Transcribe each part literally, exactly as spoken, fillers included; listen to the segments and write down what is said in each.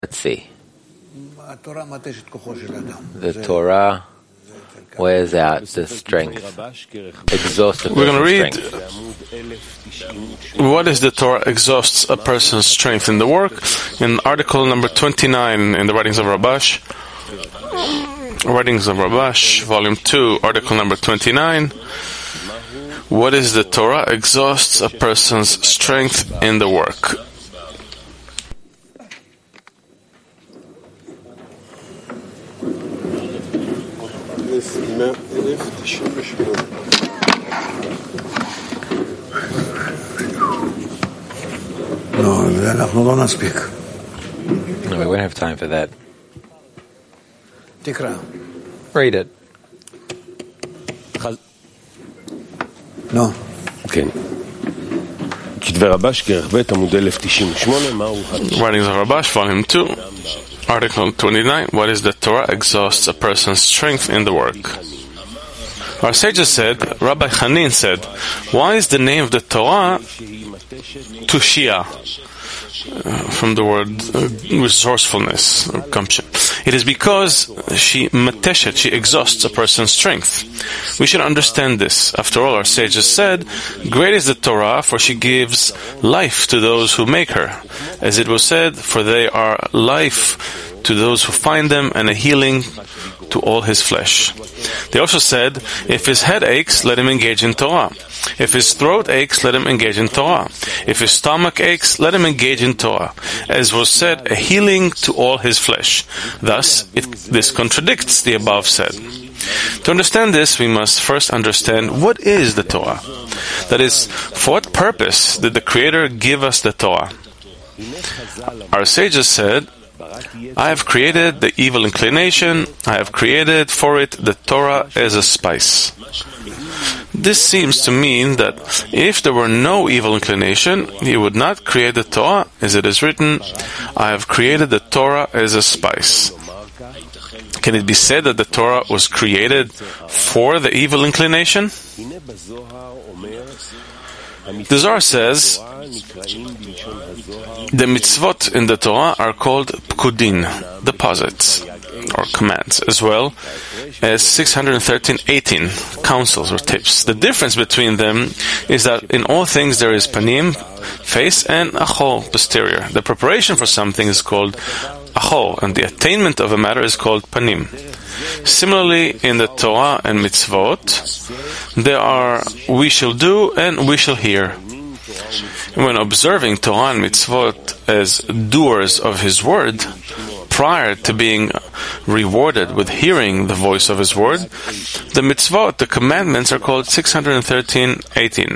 Let's see. The Torah wears out the strength, exhausts a We're going to read strength. What is the Torah exhausts a person's strength in the work in article number twenty-nine in the Writings of Rabash. Writings of Rabash, volume two, article number twenty-nine. What is the Torah exhausts a person's strength in the work? No, אנחנו לא נספיק. No, we won't have time for that. תקרא. Read it. No. כן. כתבי רבש, כרך ב' עמוד אלף תשעים ושמונה, מהו Writings of Rabash, volume two, article twenty-nine. What is the Torah exhausts a person's strength in the work? Our sages said, Rabbi Chanin said, why is the name of the Torah Tushia? Uh, from the word uh, resourcefulness or gumption. It is because she mateshet, she exhausts a person's strength. We should understand this. After all, our sages said, great is the Torah, for she gives life to those who make her. As it was said, for they are life to those who find them and a healing to all his flesh. They also said, if his head aches, let him engage in Torah. If his throat aches, let him engage in Torah. If his stomach aches, let him engage in Torah. As was said, a healing to all his flesh. Thus, it, this contradicts the above said. To understand this, we must first understand what is the Torah. That is, for what purpose did the Creator give us the Torah? Our sages said, I have created the evil inclination, I have created for it the Torah as a spice. This seems to mean that if there were no evil inclination, he would not create the Torah, as it is written, I have created the Torah as a spice. Can it be said that the Torah was created for the evil inclination? The Zohar says, the mitzvot in the Torah are called pkudin, deposits, or commands, as well as six hundred thirteen eighteen, counsels or tips. The difference between them is that in all things there is panim, face, and achol, posterior. The preparation for something is called achol, and the attainment of a matter is called panim. Similarly, in the Torah and mitzvot, there are we shall do and we shall hear. When observing Torah and mitzvot as doers of His word, prior to being rewarded with hearing the voice of His word, the mitzvot, the commandments, are called six hundred thirteen eighteen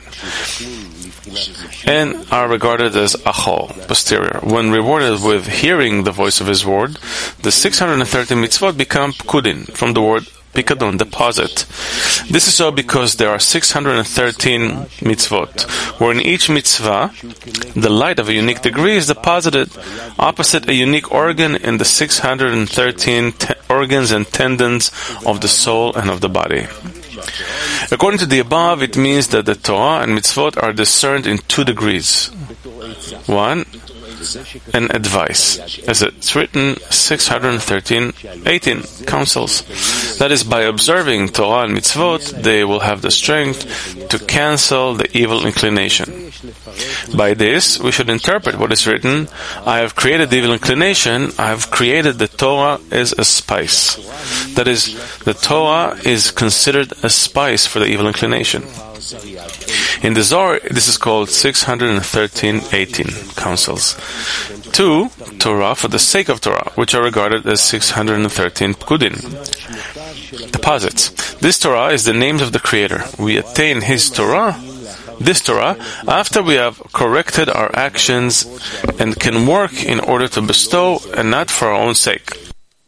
and are regarded as achol, posterior. When rewarded with hearing the voice of His word, the six hundred thirteen mitzvot become pkudin, from the word pikadon, deposit. This is so because there are six hundred thirteen mitzvot, where in each mitzvah, the light of a unique degree is deposited opposite a unique organ in the six hundred thirteen te- organs and tendons of the soul and of the body. According to the above, it means that the Torah and mitzvot are discerned in two degrees. One, and advice, as it's written, six hundred thirteen eighteen, counsels. That is, by observing Torah and mitzvot, they will have the strength to cancel the evil inclination. By this, we should interpret what is written, I have created the evil inclination, I have created the Torah as a spice. That is, the Torah is considered a spice for the evil inclination. In the Zohar, this is called six hundred thirteen eighteen, counsels. Two, Torah for the sake of Torah, which are regarded as six hundred thirteen pkudin, deposits. This Torah is the names of the Creator. We attain His Torah, this Torah, after we have corrected our actions and can work in order to bestow and not for our own sake.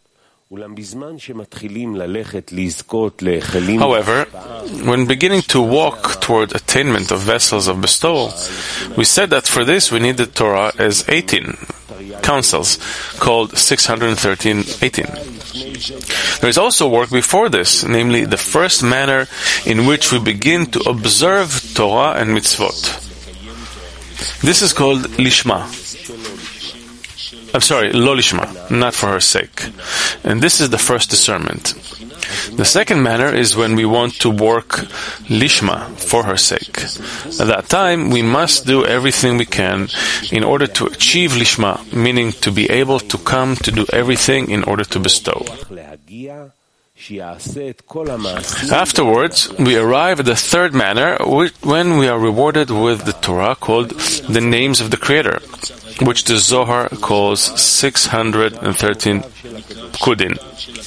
However, when beginning to walk toward attainment of vessels of bestowal, we said that for this we need the Torah as eighteen counsels, called six hundred thirteen eighteen. There is also work before this, namely the first manner in which we begin to observe Torah and mitzvot. This is called lishma. I'm sorry, lo lishma, not for her sake. And this is the first discernment. The second manner is when we want to work lishma, for her sake. At that time, we must do everything we can in order to achieve lishma, meaning to be able to come to do everything in order to bestow. Afterwards, we arrive at the third manner, when we are rewarded with the Torah called the names of the Creator, which the Zohar calls six hundred thirteen Pkudin.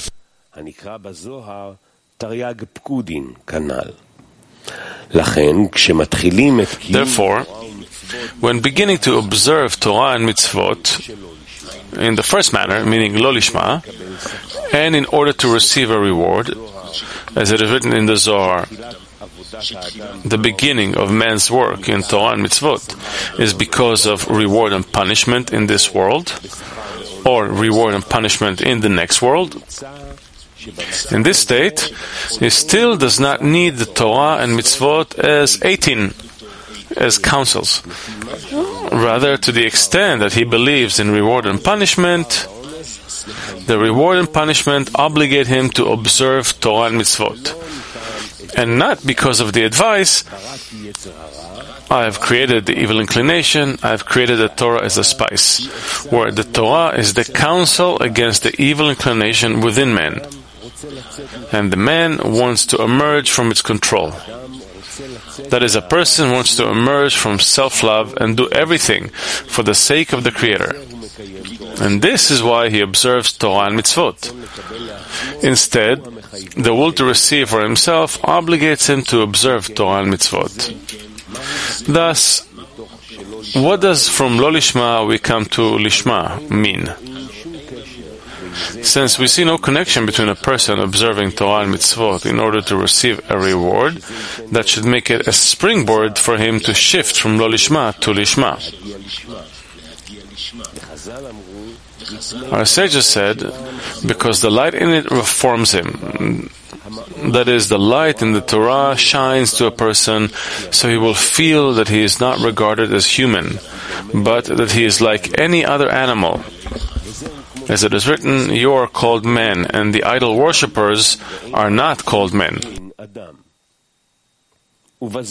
Therefore, when beginning to observe Torah and mitzvot, in the first manner, meaning lo lishma, and in order to receive a reward, as it is written in the Zohar, the beginning of man's work in Torah and mitzvot is because of reward and punishment in this world, or reward and punishment in the next world. In this state, he still does not need the Torah and mitzvot as eighteen, as counsels. Rather, to the extent that he believes in reward and punishment, the reward and punishment obligate him to observe Torah and mitzvot. And not because of the advice, I have created the evil inclination, I have created the Torah as a spice, where the Torah is the counsel against the evil inclination within man. And the man wants to emerge from its control. That is, a person wants to emerge from self-love and do everything for the sake of the Creator. And this is why he observes Torah and mitzvot. Instead, the will to receive for himself obligates him to observe Torah and mitzvot. Thus, what does from lo lishma we come to lishma mean? Since we see no connection between a person observing Torah and mitzvot in order to receive a reward, that should make it a springboard for him to shift from lo lishma to lishma. Our sages said, because the light in it reforms him. That is, the light in the Torah shines to a person, so he will feel that he is not regarded as human, but that he is like any other animal. As it is written, you are called men, and the idol worshippers are not called men. By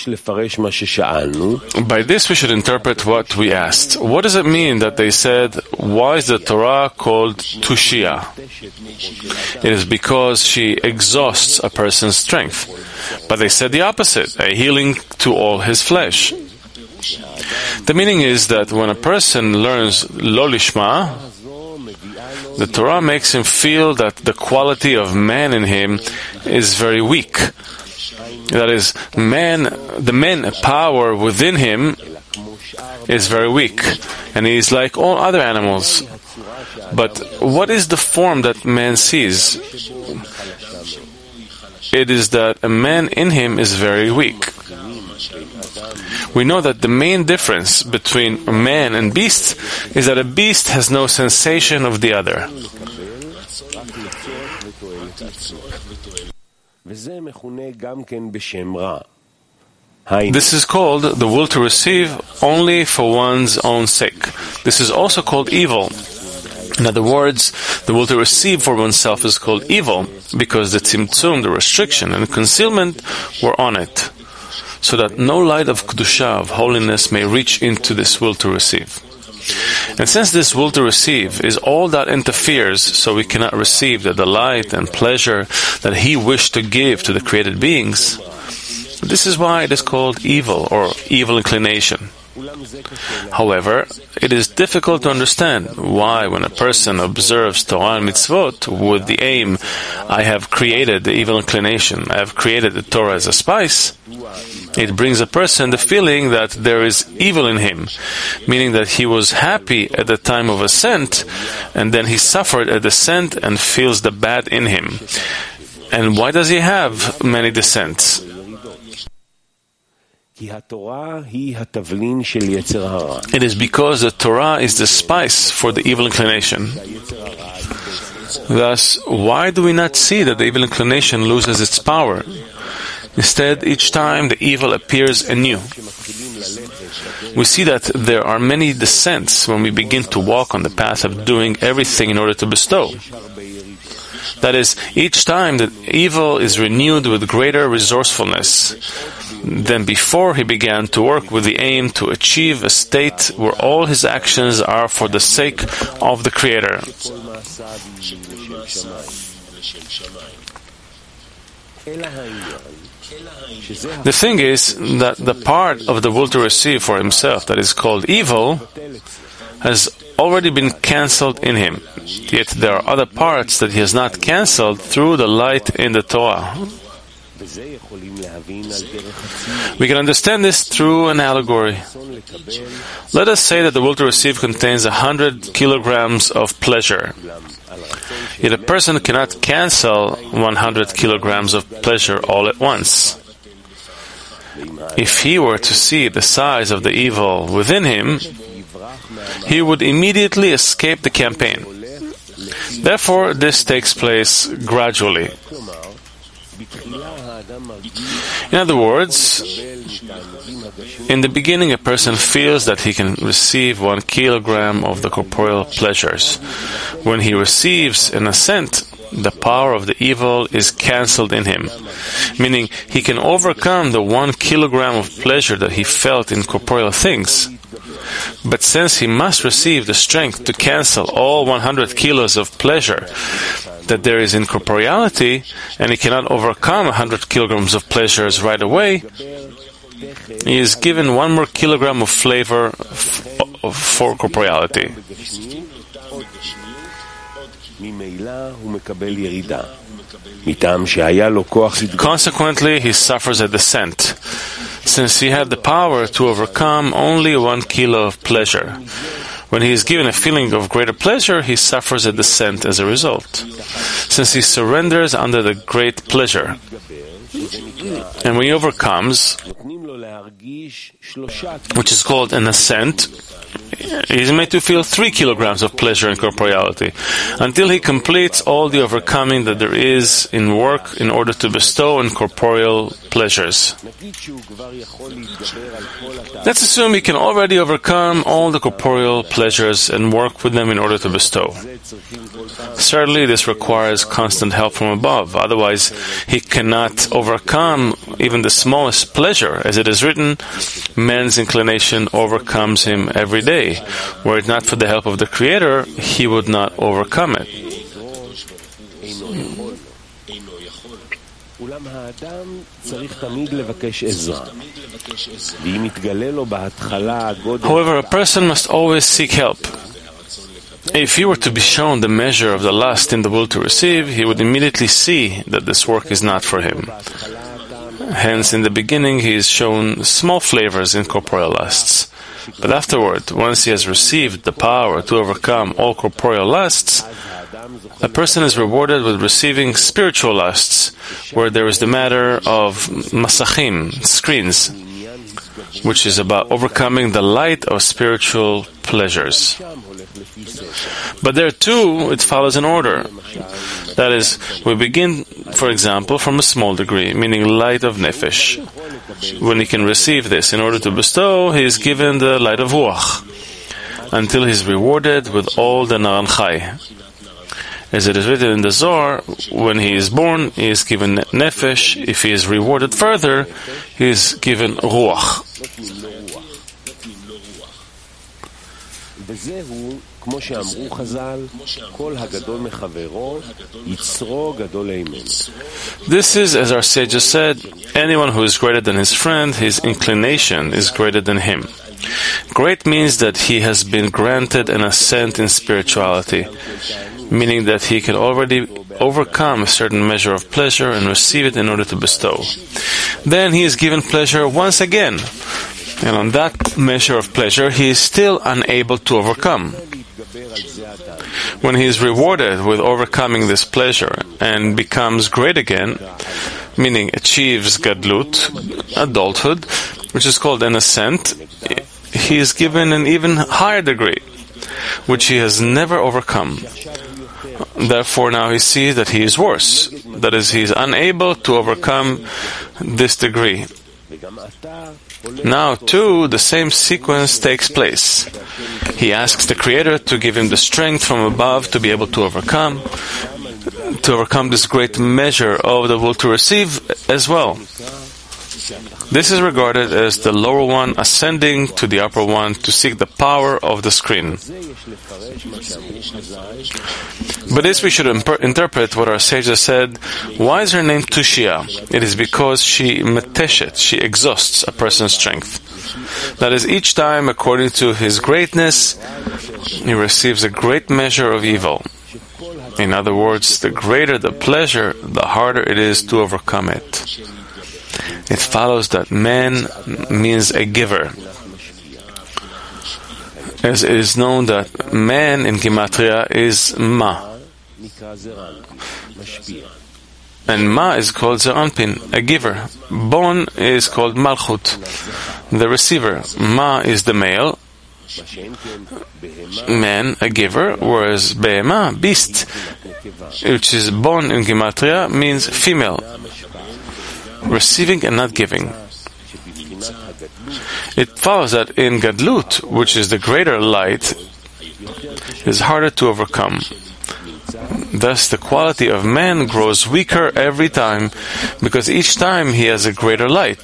this we should interpret what we asked. What does it mean that they said, why is the Torah called Tushia? It is because she exhausts a person's strength. But they said the opposite, a healing to all his flesh. The meaning is that when a person learns lo lishma, the Torah makes him feel that the quality of man in him is very weak. That is, man, the man power within him is very weak, and he is like all other animals. But what is the form that man sees? It is that a man in him is very weak. We know that the main difference between man and beast is that a beast has no sensation of the other. This is called the will to receive only for one's own sake. This is also called evil. In other words, the will to receive for oneself is called evil because the tzimtzum, the restriction and concealment were on it, so that no light of kedusha, of holiness, may reach into this will to receive. And since this will to receive is all that interferes, so we cannot receive the delight and pleasure that He wished to give to the created beings, this is why it is called evil or evil inclination. However, it is difficult to understand why when a person observes Torah and mitzvot with the aim, I have created the evil inclination, I have created the Torah as a spice, it brings a person the feeling that there is evil in him, meaning that he was happy at the time of ascent, and then he suffered at descent and feels the bad in him. And why does he have many descents? It is because the Torah is the spice for the evil inclination. Thus, why do we not see that the evil inclination loses its power? Instead, each time the evil appears anew. We see that there are many descents when we begin to walk on the path of doing everything in order to bestow. That is, each time the evil is renewed with greater resourcefulness than before he began to work with the aim to achieve a state where all his actions are for the sake of the Creator. The thing is that the part of the will to receive for himself that is called evil has already been cancelled in him. Yet there are other parts that he has not cancelled through the light in the Torah. We can understand this through an allegory. Let us say that the will to receive contains a hundred kilograms of pleasure. Yet a person cannot cancel one hundred kilograms of pleasure all at once. If he were to see the size of the evil within him, he would immediately escape the campaign. Therefore, this takes place gradually. In other words, in the beginning a person feels that he can receive one kilogram of the corporeal pleasures. When he receives an ascent, the power of the evil is cancelled in him, meaning he can overcome the one kilogram of pleasure that he felt in corporeal things. But since he must receive the strength to cancel all one hundred kilos of pleasure that there is in corporeality, and he cannot overcome one hundred kilograms of pleasures right away, he is given one more kilogram of flavor f- for corporeality. Consequently, he suffers a descent, since he had the power to overcome only one kilo of pleasure. When he is given a feeling of greater pleasure, he suffers a descent as a result, since he surrenders under the great pleasure. And when he overcomes, which is called an ascent, he is made to feel three kilograms of pleasure in corporeality, until he completes all the overcoming that there is in work in order to bestow in corporeal pleasures. Let's assume he can already overcome all the corporeal pleasures and work with them in order to bestow. Certainly, this requires constant help from above, otherwise he cannot overcome even the smallest pleasure. As it is written, man's inclination overcomes him every day. Were it not for the help of the Creator, he would not overcome it. However, a person must always seek help. If he were to be shown the measure of the lust in the will to receive, he would immediately see that this work is not for him. Hence, in the beginning, he is shown small flavors in corporeal lusts. But afterward, once he has received the power to overcome all corporeal lusts, a person is rewarded with receiving spiritual lusts, where there is the matter of masachim, screens, which is about overcoming the light of spiritual pleasures. But there too, it follows an order. That is, we begin, for example, from a small degree, meaning light of nefesh. When he can receive this in order to bestow, he is given the light of ruach, until he is rewarded with all the naran chai. As it is written in the Zohar, when he is born, he is given nefesh. If he is rewarded further, he is given ruach. This is, as our sages said, anyone who is greater than his friend, his inclination is greater than him. Great means that he has been granted an ascent in spirituality, meaning that he can already overcome a certain measure of pleasure and receive it in order to bestow. Then he is given pleasure once again, and on that measure of pleasure he is still unable to overcome. When he is rewarded with overcoming this pleasure and becomes great again, meaning achieves gadlut, adulthood, which is called an ascent, he is given an even higher degree, which he has never overcome. Therefore now he sees that he is worse, that is, he is unable to overcome this degree. Now, too, the same sequence takes place. He asks the Creator to give him the strength from above to be able to overcome, to overcome this great measure of the will to receive as well. This is regarded as the lower one ascending to the upper one to seek the power of the screen. By this we should imper- interpret what our sages said. Why is her name Tushia? It is because she meteshet, she exhausts a person's strength. That is, each time, according to his greatness, he receives a great measure of evil. In other words, the greater the pleasure, the harder it is to overcome it. It follows that man means a giver. As it is known that man in Gematria is Ma. And Ma is called Zeranpin, a giver. Bon is called Malchut, the receiver. Ma is the male, man, a giver, whereas Behema, beast, which is Bon in Gematria, means female, receiving and not giving. It follows that in Gadlut, which is the greater light, is harder to overcome. Thus, the quality of man grows weaker every time, because each time he has a greater light.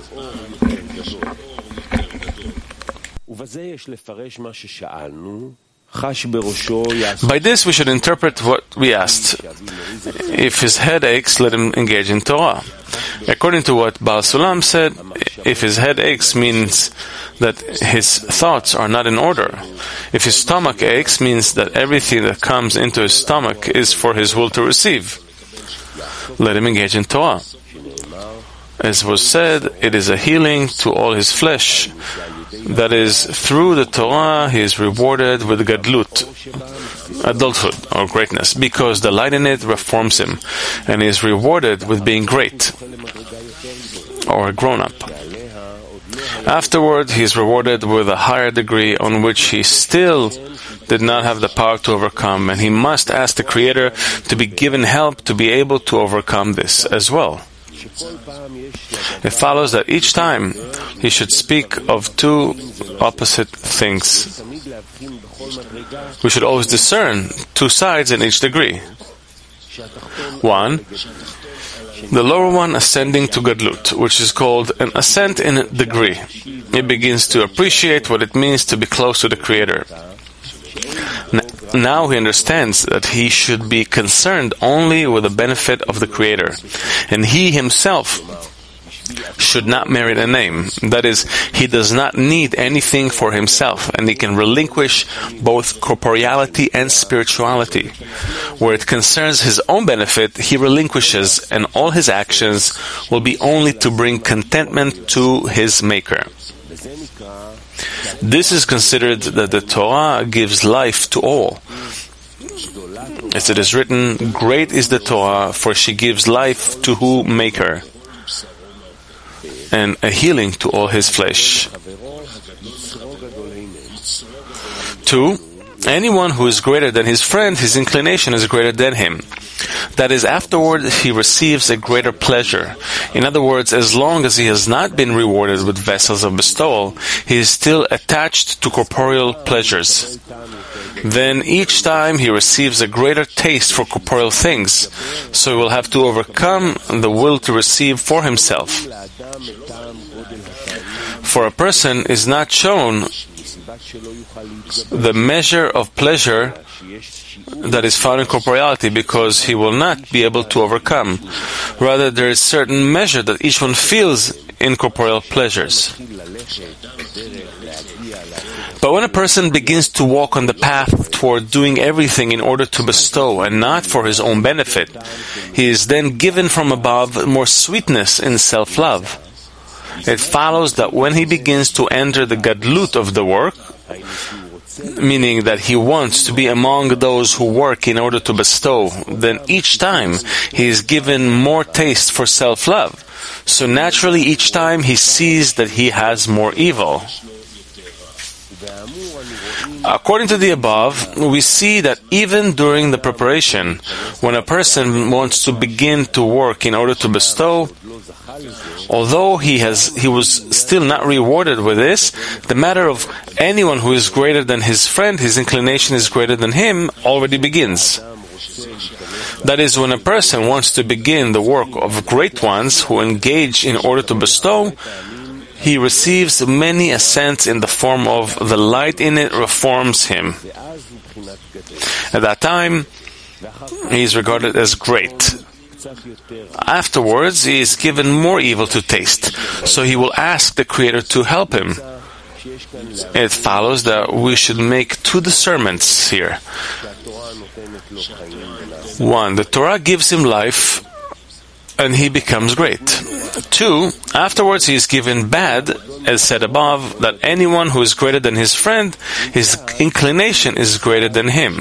By this we should interpret what we asked. If his head aches, let him engage in Torah. According to what Baal Sulam said, if his head aches means that his thoughts are not in order. If his stomach aches means that everything that comes into his stomach is for his will to receive. Let him engage in Torah. As was said, it is a healing to all his flesh. That is, through the Torah he is rewarded with Gadlut, adulthood or greatness, because the light in it reforms him, and he is rewarded with being great, or a grown-up. Afterward, he is rewarded with a higher degree on which he still did not have the power to overcome, and he must ask the Creator to be given help to be able to overcome this as well. It follows that each time he should speak of two opposite things. We should always discern two sides in each degree. One, the lower one ascending to Gadlut, which is called an ascent in degree. He begins to appreciate what it means to be close to the Creator. Now he understands that he should be concerned only with the benefit of the Creator, and he himself should not merit a name. That is, he does not need anything for himself, and he can relinquish both corporeality and spirituality. Where it concerns his own benefit, he relinquishes, and all his actions will be only to bring contentment to his Maker. This is considered that the Torah gives life to all. As it is written, great is the Torah, for she gives life to who make her, and a healing to all his flesh. Two, anyone who is greater than his friend, his inclination is greater than him. That is, afterward he receives a greater pleasure. In other words, as long as he has not been rewarded with vessels of bestowal, he is still attached to corporeal pleasures. Then each time he receives a greater taste for corporeal things, so he will have to overcome the will to receive for himself. For a person is not shown the measure of pleasure that is found in corporeality, because he will not be able to overcome. Rather, there is certain measure that each one feels in corporeal pleasures. But when a person begins to walk on the path toward doing everything in order to bestow and not for his own benefit, he is then given from above more sweetness in self-love. It follows that when he begins to enter the gadlut of the work, meaning that he wants to be among those who work in order to bestow, then each time he is given more taste for self-love. So naturally each time he sees that he has more evil. According to the above, we see that even during the preparation, when a person wants to begin to work in order to bestow, although he has he was still not rewarded with this, the matter of anyone who is greater than his friend, his inclination is greater than him, already begins. That is, when a person wants to begin the work of great ones who engage in order to bestow, he receives many ascents in the form of the light in it reforms him. At that time, he is regarded as great. Afterwards, he is given more evil to taste, so he will ask the Creator to help him. It follows that we should make two discernments here. One, the Torah gives him life, and he becomes great. Two, afterwards he is given bad, as said above, that anyone who is greater than his friend, his inclination is greater than him.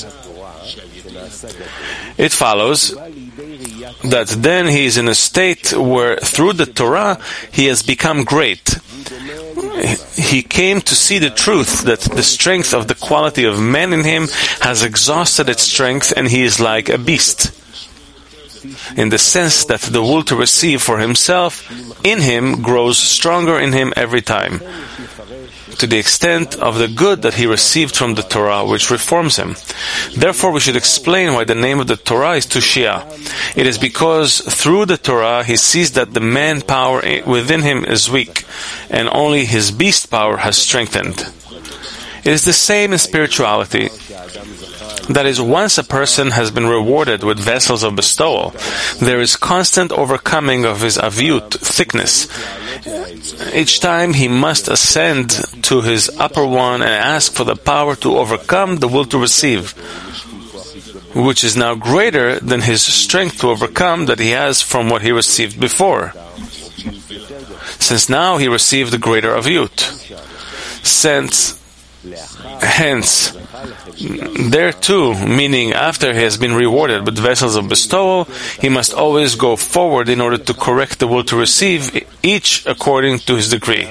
It follows that then he is in a state where through the Torah he has become great. He came to see the truth that the strength of the quality of man in him has exhausted its strength, and he is like a beast, in the sense that the will to receive for himself in him grows stronger in him every time, to the extent of the good that he received from the Torah, which reforms him. Therefore, we should explain why the name of the Torah is Tushia. It is because through the Torah he sees that the man power within him is weak, and only his beast power has strengthened. It is the same in spirituality. That is, once a person has been rewarded with vessels of bestowal, there is constant overcoming of his aviut, thickness. Each time he must ascend to his upper one and ask for the power to overcome the will to receive, which is now greater than his strength to overcome that he has from what he received before, since now he received the greater aviut. Since, hence, there too, meaning after he has been rewarded with vessels of bestowal, he must always go forward in order to correct the will to receive, each according to his degree.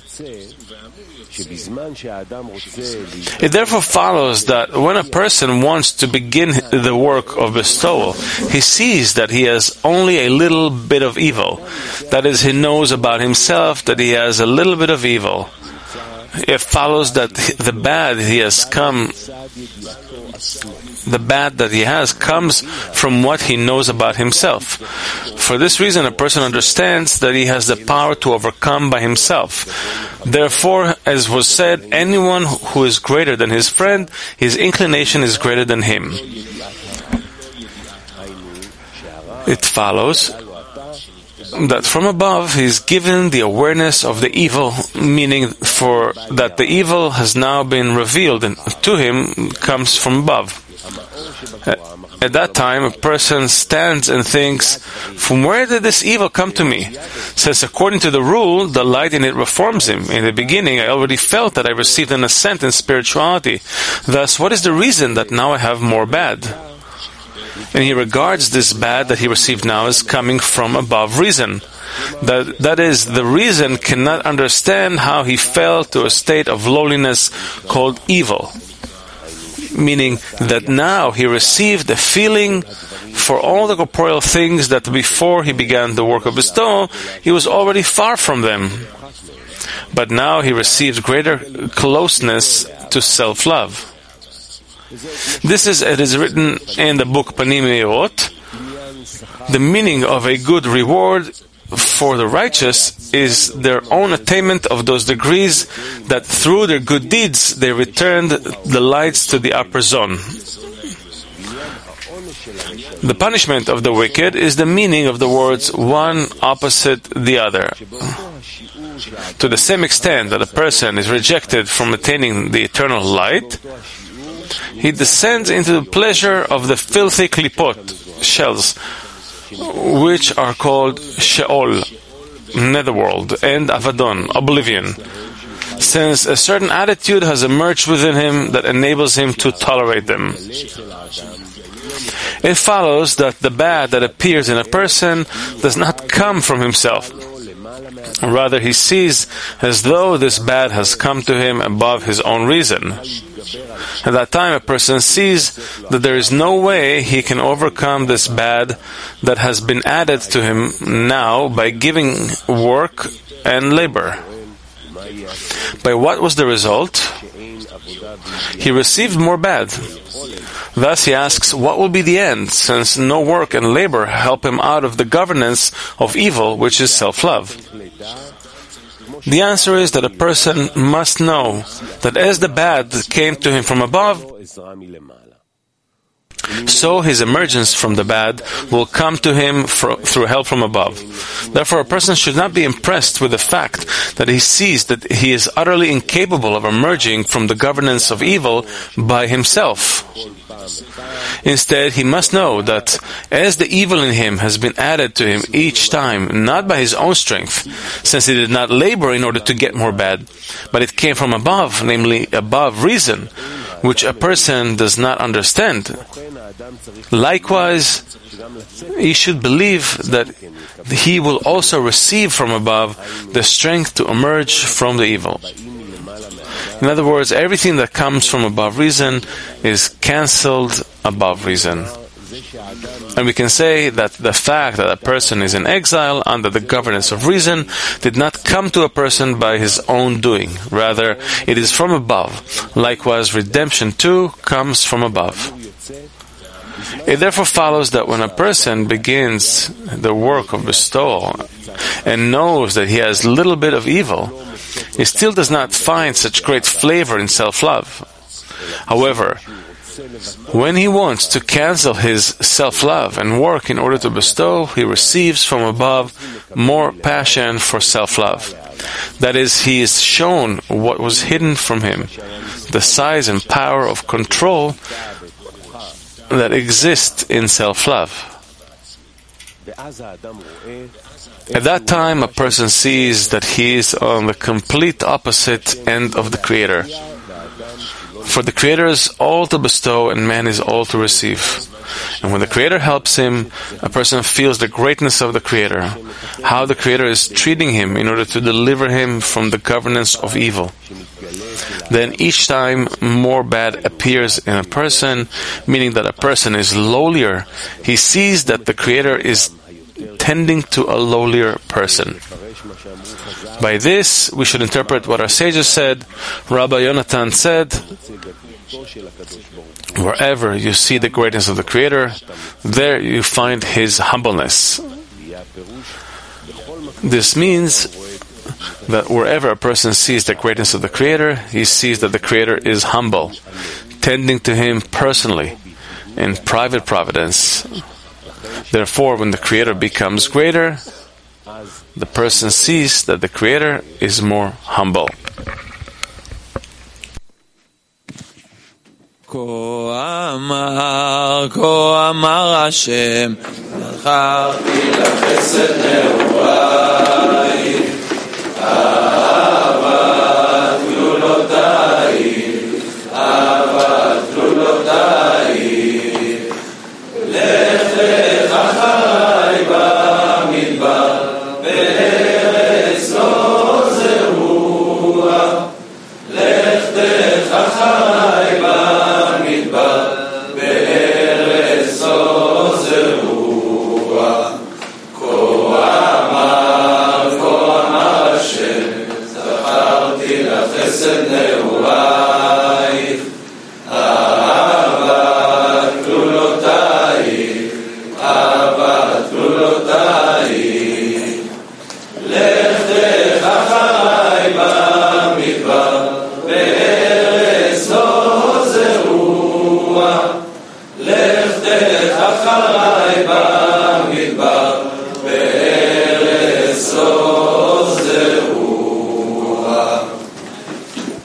It therefore follows that when a person wants to begin the work of bestowal, he sees that he has only a little bit of evil. That is, he knows about himself that he has a little bit of evil. It follows that the bad he has come, the bad that he has comes from what he knows about himself. For this reason, a person understands that he has the power to overcome by himself. Therefore, as was said, anyone who is greater than his friend, his inclination is greater than him. It follows that from above he is given the awareness of the evil, meaning for that the evil has now been revealed and to him comes from above. At that time, a person stands and thinks, from where did this evil come to me? Since according to the rule, the light in it reforms him. In the beginning, I already felt that I received an ascent in spirituality. Thus, what is the reason that now I have more bad? And he regards this bad that he received now as coming from above reason. That, that is, the reason cannot understand how he fell to a state of lowliness called evil. Meaning that now he received a feeling for all the corporeal things that before he began the work of bestowal, he was already far from them. But now he received greater closeness to self-love. This is, it is written in the book Panim Meirot. The meaning of a good reward for the righteous is their own attainment of those degrees that through their good deeds they returned the lights to the upper zone. The punishment of the wicked is the meaning of the words one opposite the other. To the same extent that a person is rejected from attaining the eternal light, he descends into the pleasure of the filthy klipot, shells, which are called Sheol, netherworld, and Avadon, oblivion, since a certain attitude has emerged within him that enables him to tolerate them. It follows that the bad that appears in a person does not come from himself. Rather, he sees as though this bad has come to him above his own reason. At that time, a person sees that there is no way he can overcome this bad that has been added to him now by giving work and labor. By what was the result? He received more bad. Thus he asks, what will be the end, since no work and labor help him out of the governance of evil, which is self-love? The answer is that a person must know that as the bad came to him from above, so his emergence from the bad will come to him fro- through help from above. Therefore, a person should not be impressed with the fact that he sees that he is utterly incapable of emerging from the governance of evil by himself. Instead, he must know that as the evil in him has been added to him each time, not by his own strength, since he did not labor in order to get more bad, but it came from above, namely above reason, which a person does not understand. Likewise, he should believe that he will also receive from above the strength to emerge from the evil. In other words, everything that comes from above reason is cancelled above reason. And we can say that the fact that a person is in exile under the governance of reason did not come to a person by his own doing. Rather, it is from above. Likewise, redemption too comes from above. It therefore follows that when a person begins the work of bestowal and knows that he has little bit of evil, he still does not find such great flavor in self-love. However, when he wants to cancel his self-love and work in order to bestow, he receives from above more passion for self-love. That is, he is shown what was hidden from him, the size and power of control that exists in self-love. At that time, a person sees that he is on the complete opposite end of the Creator. For the Creator is all to bestow and man is all to receive. And when the Creator helps him, a person feels the greatness of the Creator, how the Creator is treating him in order to deliver him from the governance of evil. Then each time more bad appears in a person, meaning that a person is lowlier, he sees that the Creator is tending to a lowlier person. By this, we should interpret what our sages said. Rabbi Yonatan said, wherever you see the greatness of the Creator, there you find His humbleness. This means that wherever a person sees the greatness of the Creator, he sees that the Creator is humble, tending to Him personally, in private providence. Therefore, when the Creator becomes greater, the person sees that the Creator is more humble. כה אמר, כה אמר השם, זכרתי לך חסד נעורייך, אהבת גלולותייך, אהבת גלולותייך, לך לך אחרי במדבר, בארץ לא זרוע, לך לך אחרי במדבר, בארץ לא זרוע. כה אמר, כה אמר השם, זכרתי לך חסד נעורייך, אהבת גלולותייך, אהבת גלולותייך, לך לך אחרי במדבר, בארץ לא זרוע, לך לך אחרי במדבר,